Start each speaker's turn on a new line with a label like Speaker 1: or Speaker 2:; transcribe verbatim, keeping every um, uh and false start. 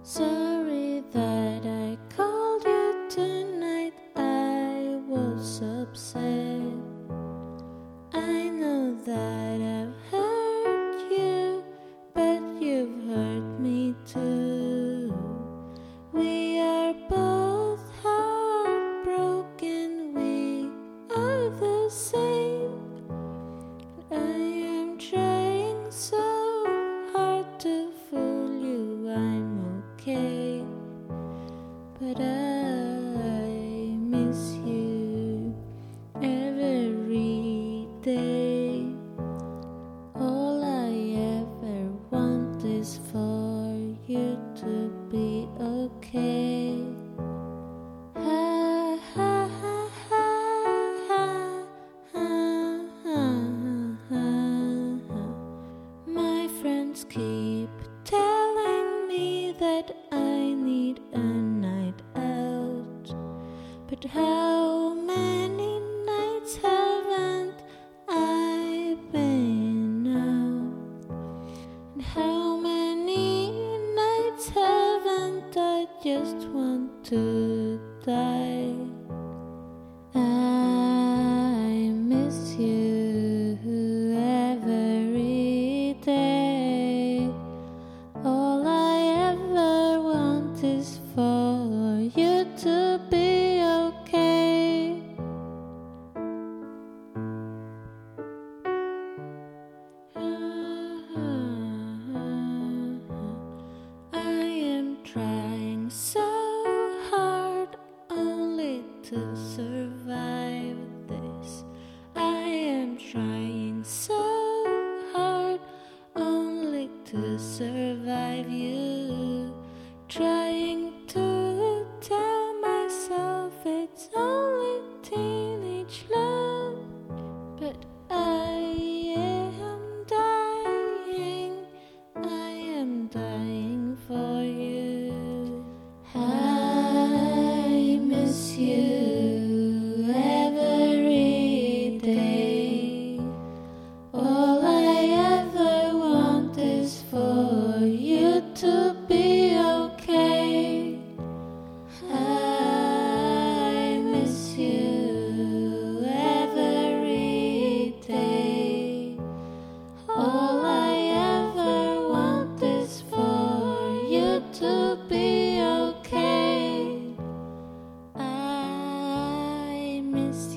Speaker 1: Sorry that I called you tonight, I was upset. I know that I've hurt you, but you've hurt me too. We are both heartbroken, we are the same. I am trying so hard to fool you, I'm okay, but I miss you every day. All I ever want is for you to be okay. Ha ha ha ha ha ha ha ha. My friends keep telling me that I need a night out, but how many nights haven't I been out? And how many nights haven't I just want to die? I miss you every day. All I ever want is for you to be okay. I am trying so hard only to survive this. I am trying so hard only to survive you. Trying to tell myself it's only teenage love, but I am dying, I am dying for you. I miss you every day. All I ever want is for you to be okay. I miss you every day. All I ever want is for you to be okay. I miss